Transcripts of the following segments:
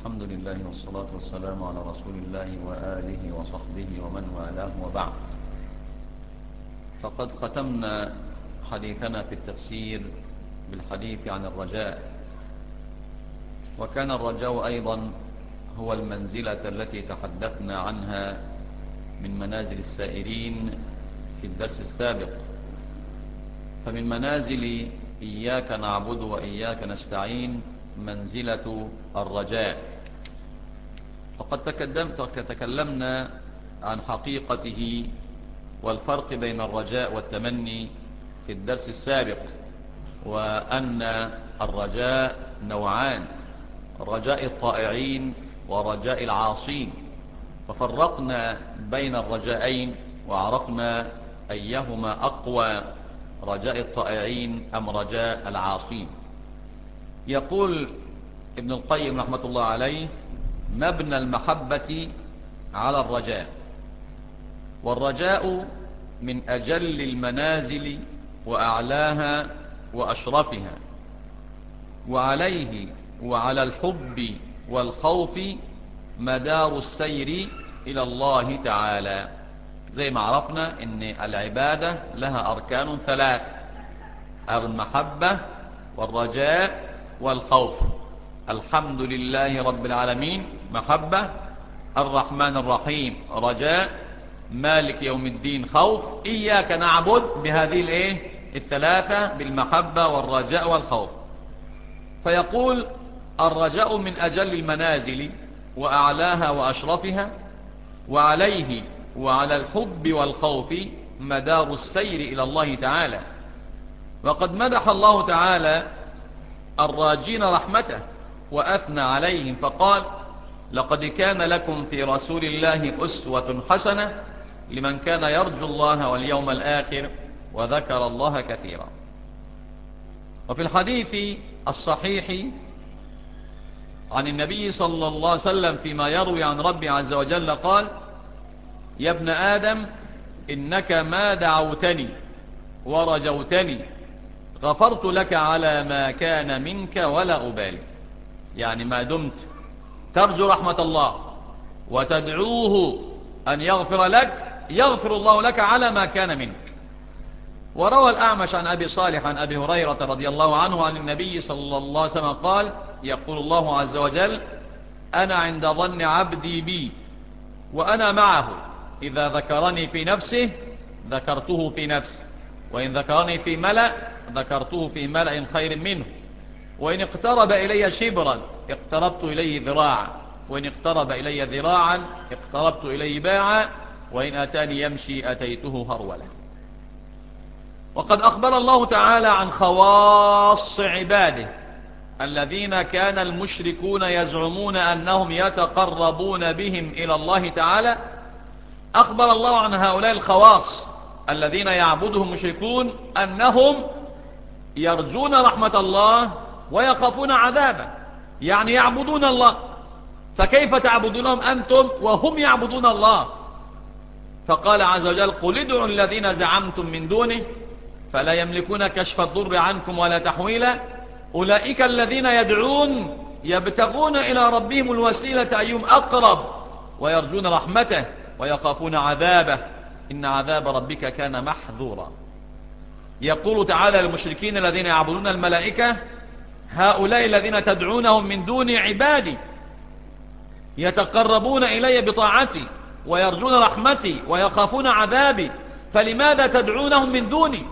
الحمد لله والصلاة والسلام على رسول الله وآله وصحبه ومن والاه وبعد. فقد ختمنا حديثنا في التفسير بالحديث عن الرجاء، وكان الرجاء أيضا هو المنزلة التي تحدثنا عنها من منازل السائرين في الدرس السابق. فمن منازل إياك نعبد وإياك نستعين منزلة الرجاء، فقد تكلمنا عن حقيقته والفرق بين الرجاء والتمني في الدرس السابق، وأن الرجاء نوعان: رجاء الطائعين ورجاء العاصين. ففرقنا بين الرجاءين وعرفنا أيهما أقوى، رجاء الطائعين أم رجاء العاصين. يقول ابن القيم رحمة الله عليه: مبنى المحبة على الرجاء، والرجاء من أجل المنازل وأعلاها وأشرفها، وعليه وعلى الحب والخوف مدار السير إلى الله تعالى. زي ما عرفنا ان العبادة لها أركان ثلاث: المحبة والرجاء والخوف. الحمد لله رب العالمين محبة، الرحمن الرحيم رجاء، مالك يوم الدين خوف. إياك نعبد بهذه الثلاثة، بالمحبة والرجاء والخوف. فيقول: الرجاء من أجل المنازل وأعلاها وأشرفها، وعليه وعلى الحب والخوف مدار السير إلى الله تعالى. وقد مدح الله تعالى الراجين رحمته وأثنى عليهم فقال: لقد كان لكم في رسول الله أسوة حسنة لمن كان يرجو الله واليوم الآخر وذكر الله كثيرا. وفي الحديث الصحيح عن النبي صلى الله عليه وسلم فيما يروي عن ربي عز وجل قال: يا ابن آدم إنك ما دعوتني ورجوتني غفرت لك على ما كان منك ولا أبالي. يعني ما دمت ترجو رحمة الله وتدعوه أن يغفر لك، يغفر الله لك على ما كان منك. وروى الأعمش عن أبي صالح عن أبي هريرة رضي الله عنه عن النبي صلى الله عليه وسلم قال: يقول الله عز وجل: أنا عند ظن عبدي بي وأنا معه، إذا ذكرني في نفسه ذكرته في نفسي، وإن ذكرني في ملأ ذكرته في ملأ خير منه، وإن اقترب إلي شبرا اقتربت إليه ذراعا، وإن اقترب إلي ذراعا اقتربت إليه باعا، وإن أتاني يمشي أتيته هرولا. وقد أخبر الله تعالى عن خواص عباده الذين كان المشركون يزعمون أنهم يتقربون بهم إلى الله تعالى. أخبر الله عن هؤلاء الخواص الذين يعبدهم المشركون أنهم يرجون رحمة الله ويخافون عذابه، يعني يعبدون الله. فكيف تعبدونهم أنتم وهم يعبدون الله؟ فقال عز وجل: قل ادعوا الذين زعمتم من دونه فلا يملكون كشف الضر عنكم ولا تحويلا، أولئك الذين يدعون يبتغون إلى ربهم الوسيلة أيهم أقرب ويرجون رحمته ويخافون عذابه إن عذاب ربك كان محذورا. يقول تعالى للمشركين الذين يعبدون الملائكة: هؤلاء الذين تدعونهم من دون عبادي يتقربون إلي بطاعتي ويرجون رحمتي ويخافون عذابي، فلماذا تدعونهم من دوني؟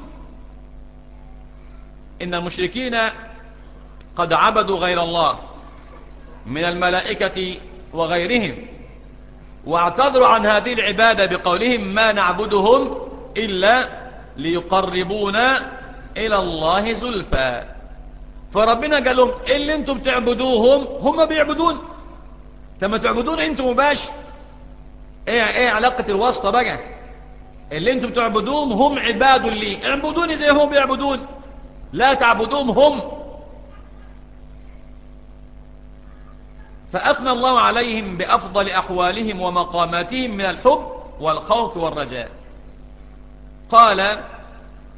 إن المشركين قد عبدوا غير الله من الملائكة وغيرهم، واعتذروا عن هذه العبادة بقولهم: ما نعبدهم إلا ليقربونا إلى الله زلفى. فربنا قال لهم: اللي انتم بتعبدوهم هم بيعبدون، لما تعبدون انتم مباش. ايه علاقة الواسطة بقى؟ اللي انتم بتعبدوهم هم عباد لي، اعبدوني زي هم بيعبدون، لا تعبدوهم هم. فأثنى الله عليهم بأفضل أحوالهم ومقاماتهم من الحب والخوف والرجاء. قال: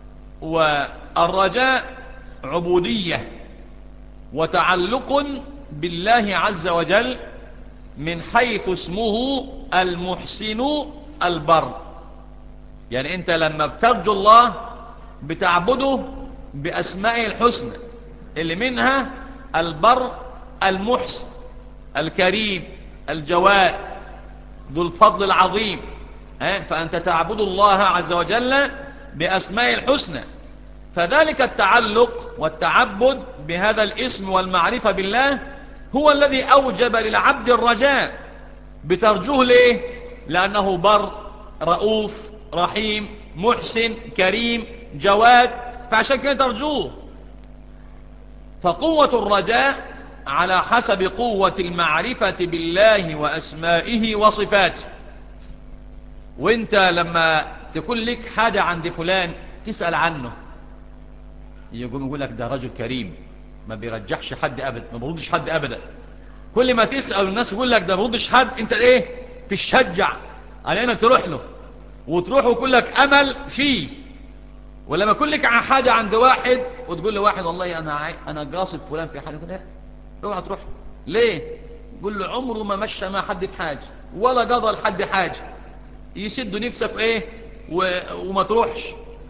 والرجاء عبودية وتعلق بالله عز وجل من حيث اسمه المحسن البر. يعني انت لما بترجو الله بتعبده بأسمائه الحسنى اللي منها البر، المحسن، الكريم، الجواد، ذو الفضل العظيم. فأنت تعبد الله عز وجل بأسمائه الحسنى. فذلك التعلق والتعبد بهذا الاسم والمعرفة بالله هو الذي أوجب للعبد الرجاء. بترجوه ليه؟ لأنه بر، رؤوف، رحيم، محسن، كريم، جواد، فعشان كده ترجوه. فقوة الرجاء على حسب قوة المعرفة بالله وأسمائه وصفاته. وانت لما تكون لك حاجة عند فلان تسأل عنه، يقول لك ده رجل كريم ما بيرجحش حد أبدا، ما بيردش حد أبدا. كل ما تسأل الناس يقول لك ده ما بيردش حد، انت ايه؟ تشجع على انك تروح له وتروح ويكون لك أمل فيه. ولما يكون لك حاجة عند واحد وتقول له واحد والله أنا قاصد فلان في حاجة، يقول لا اوعى تروح. ليه؟ يقول له عمره ما مشى مع حد في حاجة ولا قضى لحد حاجة، يسد نفسك ايه وما تروحش.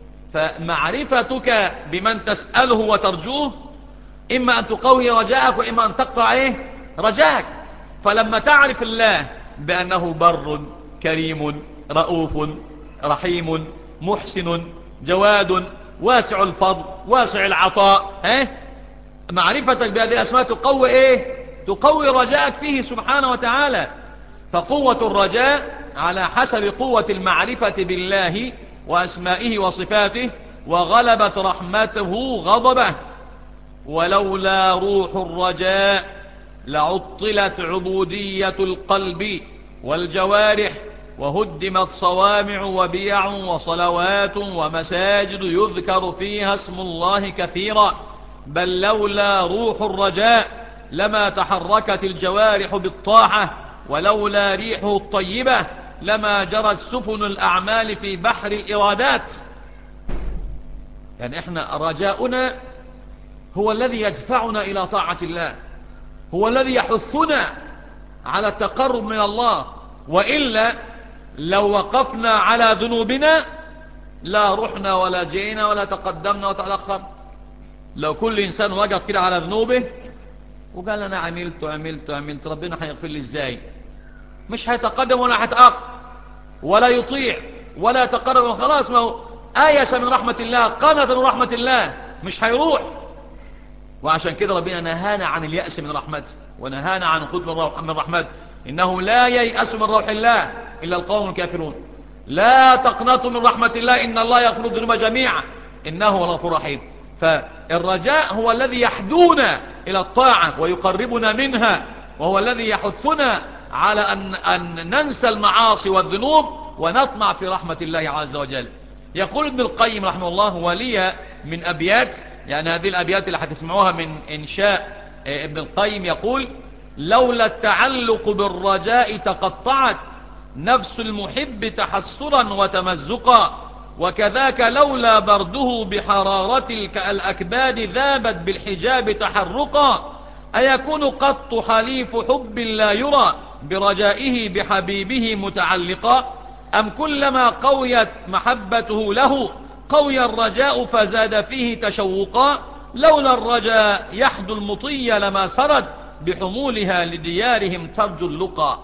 فمعرفتك بمن تسأله وترجوه إما أن تقوي رجاءك وإما أن تقطع ايه رجاءك. فلما تعرف الله بأنه بر، كريم، رؤوف، رحيم، محسن، جواد، واسع الفضل، واسع العطاء، معرفتك بهذه الأسماء تقوي ايه؟ تقوي رجاءك فيه سبحانه وتعالى. فقوة الرجاء على حسب قوة المعرفة بالله وأسمائه وصفاته، وغلبت رحمته غضبه. ولولا روح الرجاء لعطلت عبودية القلب والجوارح، وهدمت صوامع وبيع وصلوات ومساجد يذكر فيها اسم الله كثيرا. بل لولا روح الرجاء لما تحركت الجوارح بالطاعة، ولولا ريحه الطيبة لما جرت سفن الأعمال في بحر الإرادات. يعني احنا رجاؤنا هو الذي يدفعنا إلى طاعة الله، هو الذي يحثنا على التقرب من الله. وإلا لو وقفنا على ذنوبنا لا رحنا ولا جينا ولا تقدمنا وتأخرنا. لو كل إنسان وقف كده على ذنوبه وقال أنا عملت ربنا هيغفر لي إزاي؟ مش هيتقدم ولا هيتأخر ولا يطيع ولا يتقرب. خلاص ما هو آيس من رحمة الله، قنط من رحمة الله، مش هيروح. وعشان كده ربنا نهانا عن اليأس من رحمته ونهانا عن القنوط من رحمته. إنه لا ييأس من روح الله إلا القوم الكافرون. لا تقنطوا من رحمة الله إن الله يغفر الذنوب جميعا إنه هو الغفور الرحيم. فالرجاء هو الذي يحدونا إلى الطاعة ويقربنا منها، وهو الذي يحثنا على أن ننسى المعاصي والذنوب ونطمع في رحمة الله عز وجل. يقول ابن القيم رحمه الله ولي من أبيات، يعني هذه الأبيات اللي هتسمعوها من إنشاء ابن القيم، يقول لولا التعلق بالرجاء تقطعت نفس المحب تحسرا وتمزقا، وكذاك لولا برده بحرارة الأكباد ذابت بالحجاب تحرقا. أيكون قط حليف حب لا يرى برجائه بحبيبه متعلقا؟ أم كلما قويت محبته له قوي الرجاء فزاد فيه تشوقا؟ لولا الرجاء يحدو المطي لما سرد بحمولها لديارهم ترجو اللقا.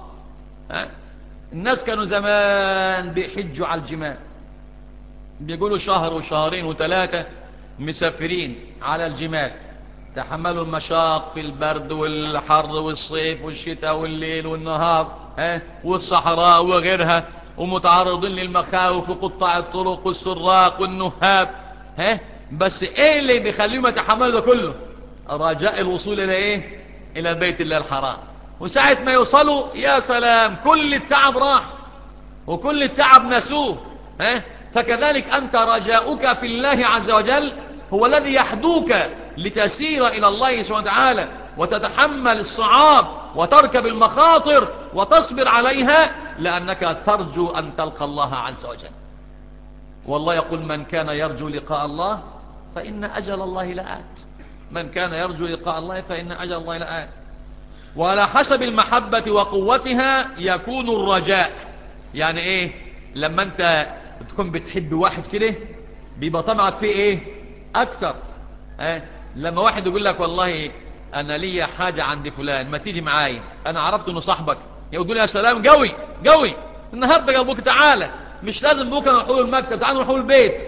الناس كانوا زمان بيحجوا على الجمال، بيقولوا شهر وشهرين وثلاثة مسافرين على الجمال، تحملوا المشاق في البرد والحر والصيف والشتاء والليل والنهار والصحراء وغيرها، ومتعرضين للمخاوف وقطاع الطرق والسراق والنهاب. بس ايه اللي بيخليهم يتحملوا ده كله؟ رجاء الوصول الى ايه؟ الى بيت الله الحرام. وساعة ما يوصلوا يا سلام كل التعب راح وكل التعب نسوه. فكذلك أنت رجاؤك في الله عز وجل هو الذي يحدوك لتسير إلى الله سبحانه وتعالى وتتحمل الصعاب وتركب المخاطر وتصبر عليها، لأنك ترجو أن تلقى الله عز وجل. والله يقول من كان يرجو لقاء الله فإن أجل الله لآت. من كان يرجو لقاء الله فإن أجل الله لآت. وعلى حسب المحبة وقوتها يكون الرجاء. يعني ايه؟ لما انت تكون بتحب واحد كده بيبقى طمعك فيه ايه اكتر. لما واحد يقول لك والله انا ليا حاجة عند فلان ما تيجي معايا، انا عرفت انه صاحبك، يقول يا سلام قوي قوي النهارده قلبك تعالى، مش لازم بكره نروح المكتب، تعال نروح البيت.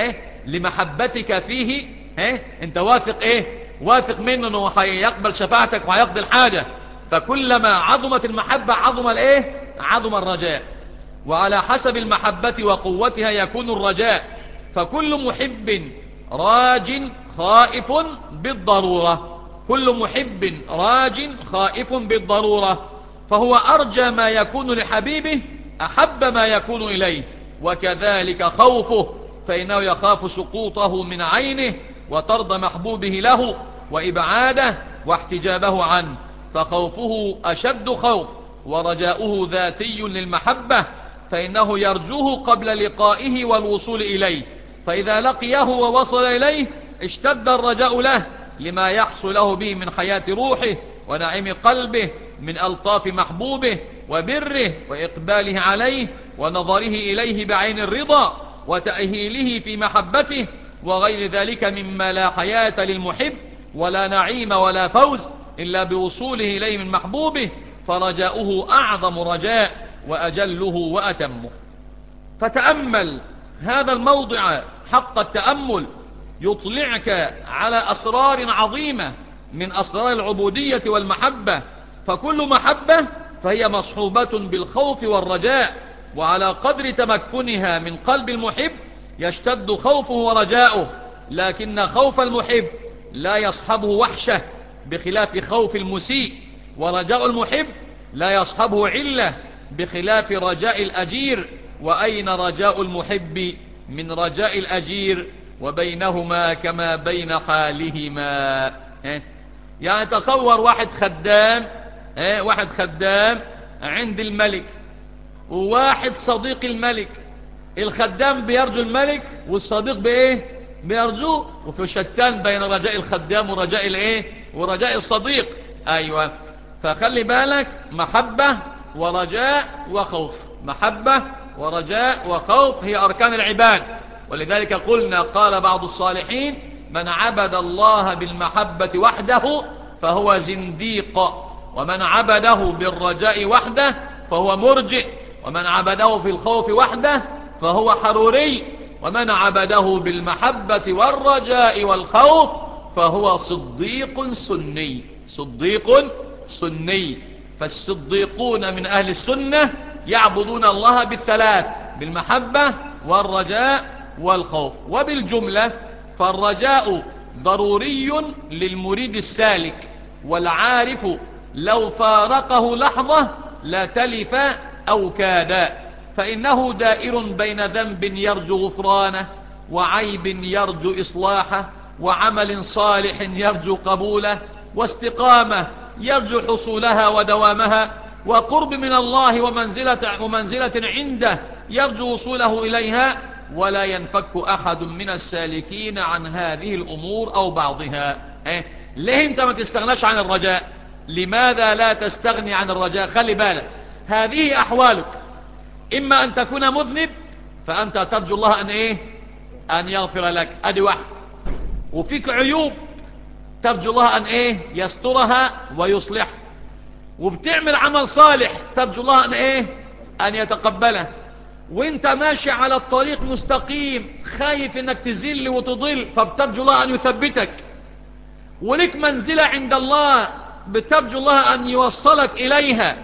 لمحبتك فيه انت واثق ايه؟ واثق منه انه هيقبل شفاعتك وهيقضي الحاجة. فكلما عظمت المحبة عظم الايه؟ عظم الرجاء. وعلى حسب المحبة وقوتها يكون الرجاء. فكل محب راج خائف بالضرورة، كل محب راج خائف بالضرورة، فهو أرجى ما يكون لحبيبه أحب ما يكون إليه. وكذلك خوفه، فإنه يخاف سقوطه من عينه وطرد محبوبه له وإبعاده واحتجابه عنه، فخوفه أشد خوف. ورجاؤه ذاتي للمحبة، فإنه يرجوه قبل لقائه والوصول إليه، فإذا لقيه ووصل إليه اشتد الرجاء له لما يحصل له به من حياة روحه ونعيم قلبه، من ألطاف محبوبه وبره وإقباله عليه ونظره إليه بعين الرضا وتأهيله في محبته، وغير ذلك مما لا حياة للمحب ولا نعيم ولا فوز إلا بوصوله إليه من محبوبه، فرجاؤه أعظم رجاء وأجله وأتمه. فتأمل هذا الموضع حق التأمل، يطلعك على أسرار عظيمة من أسرار العبودية والمحبة. فكل محبة فهي مصحوبة بالخوف والرجاء، وعلى قدر تمكنها من قلب المحب يشتد خوفه ورجاؤه، لكن خوف المحب لا يصحبه وحشة بخلاف خوف المسيء، ورجاء المحب لا يصحبه علة بخلاف رجاء الأجير. وأين رجاء المحب من رجاء الأجير؟ وبينهما كما بين حالهما. يعني تصور واحد خدام، واحد خدام عند الملك وواحد صديق الملك. الخدام بيرجو الملك والصديق بايه؟ بيرجوه. وفي شتان بين رجاء الخدام ورجاء الايه؟ ورجاء الصديق. ايوه، فخلي بالك، محبة ورجاء وخوف، محبة ورجاء وخوف هي أركان العباد. ولذلك قلنا قال بعض الصالحين من عبد الله بالمحبة وحده فهو زنديق، ومن عبده بالرجاء وحده فهو مرجئ، ومن عبده في الخوف وحده فهو حروري، ومن عبده بالمحبة والرجاء والخوف فهو صديق سني. صديق سني. فالصديقون من أهل السنة يعبدون الله بالثلاث، بالمحبة والرجاء والخوف. وبالجملة فالرجاء ضروري للمريد السالك، والعارف لو فارقه لحظة لا تلف أو كاد، فإنه دائر بين ذنب يرجو غفرانه، وعيب يرجو إصلاحه، وعمل صالح يرجو قبوله، واستقامة يرجو حصولها ودوامها، وقرب من الله ومنزلة عنده يرجو وصوله إليها. ولا ينفك أحد من السالكين عن هذه الأمور أو بعضها. ليه انت ما تستغناش عن الرجاء؟ لماذا لا تستغني عن الرجاء؟ خلي بالك، هذه أحوالك: إما أن تكون مذنب فأنت ترجو الله أن يغفر لك، أدي واحد. وفيك عيوب ترجو الله أن يسترها ويصلح. وبتعمل عمل صالح ترجو الله أن يتقبله. وانت ماشي على الطريق مستقيم خايف انك تزل وتضل فبترجو الله أن يثبتك. ولك منزلة عند الله بترجو الله أن يوصلك إليها.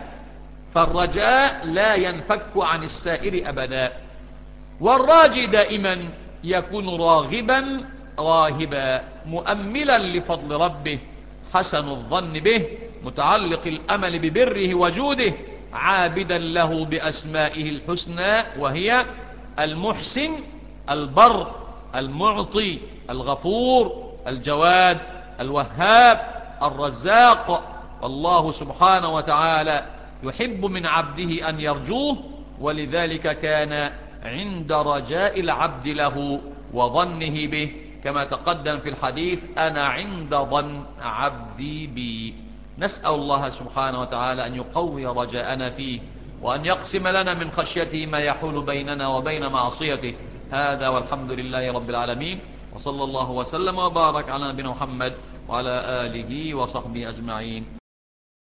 فالرجاء لا ينفك عن السائر أبدا. والراجي دائما يكون راغبا راهبا، مؤملا لفضل ربه، حسن الظن به، متعلق الأمل ببره وجوده، عابدا له بأسمائه الحسنى، وهي المحسن، البر، المعطي، الغفور، الجواد، الوهاب، الرزاق. والله سبحانه وتعالى يحب من عبده أن يرجوه، ولذلك كان عند رجاء العبد له وظنه به، كما تقدم في الحديث: أنا عند ظن عبدي بي. نسأل الله سبحانه وتعالى أن يقوي رجاءنا فيه، وأن يقسم لنا من خشيته ما يحول بيننا وبين معصيته. هذا والحمد لله رب العالمين، وصلى الله وسلم وبارك على نبينا محمد وعلى آله وصحبه أجمعين.